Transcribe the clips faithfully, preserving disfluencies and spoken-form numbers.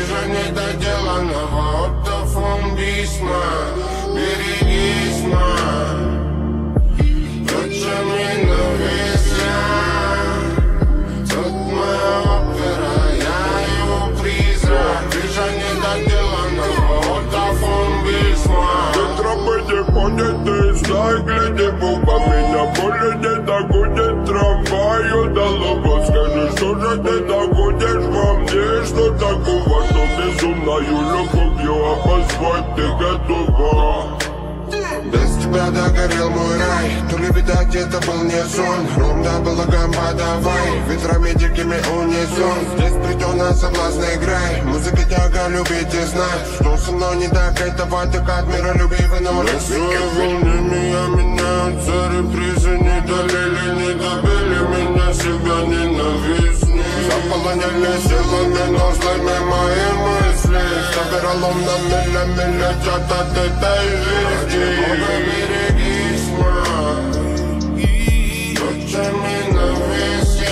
Вижу недоделанного ортофон-письма. Берегись, ма. Тот, что ненавистен, тот моя опера, я его призрак. Вижу недоделанного ортофон-письма. Ветропыти ходят, ты знай, гляди, Бог по меня более не догонит трамваю до лба. Скажи, что же ты находишь во мне, что такого, что безумною любовью обозвать ты готова? Без тебя догорел мой рай. То ли беда, где-то был не сон. Ром да было гамба, давай. Ветрами дикими унесен. Здесь притона соблазна играй. Музыка тяга, любить и знать, что со мной не так, этого так от мира люби в ином развитке. Волны меня меняются, репризы не долили, не добили меня, себя ненавистни. Заполоняли силами, но злыми мои мысли. Собиралом на милля-милля летят от этой жизни. Берегись, ма. Тот, что ненавистен,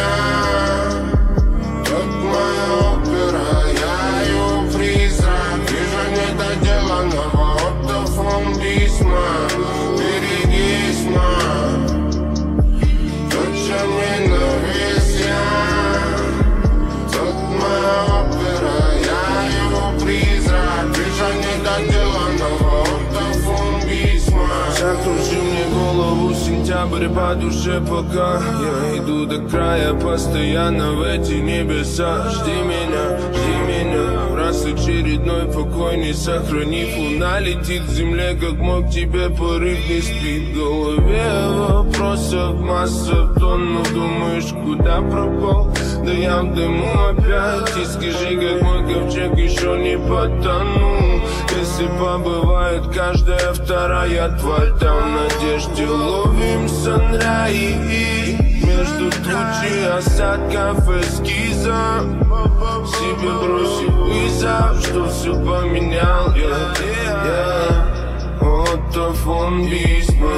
тот моя опера, я его призрак. Вижу недоделанного ортофон-письма. Берегись, ма. Тот, что ненавистен, тот моя опера, я его призрак. Вижу недоделанного ортофон-письма. Закружи мне голову, сентябрь по душе пока я иду до края, постоянно в эти небеса. Жди меня, жди меня, раз очередной покой не сохранив. Луна летит к земле, как мог тебе порыв не спит. В голове вопросов масса тонн, но думаешь, куда пропал? Да я в дыму опять, и скажи, как мой ковчег еще не потонул. Если побывает каждая вторая тварь, там в надежде ловим санраи. Между тучи осадков эскиза себе бросив вызов, что все поменял я, я. Ортофон-письма.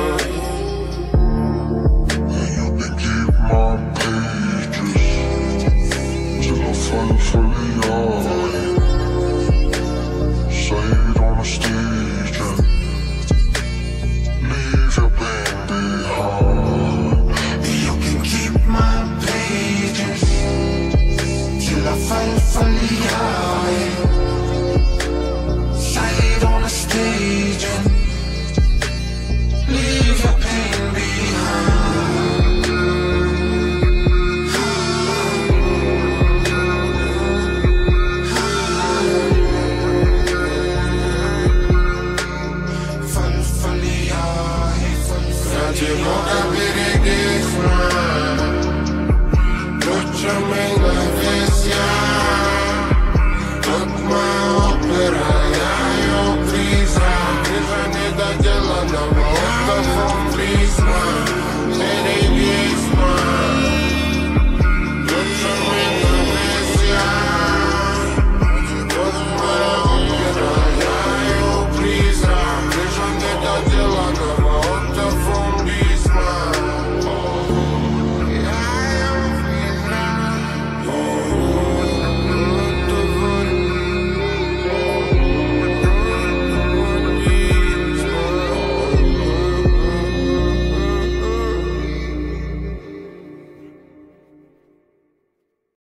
Follow, follow, say it on the stage and leave your pain behind. You can keep my pages till I fall for you.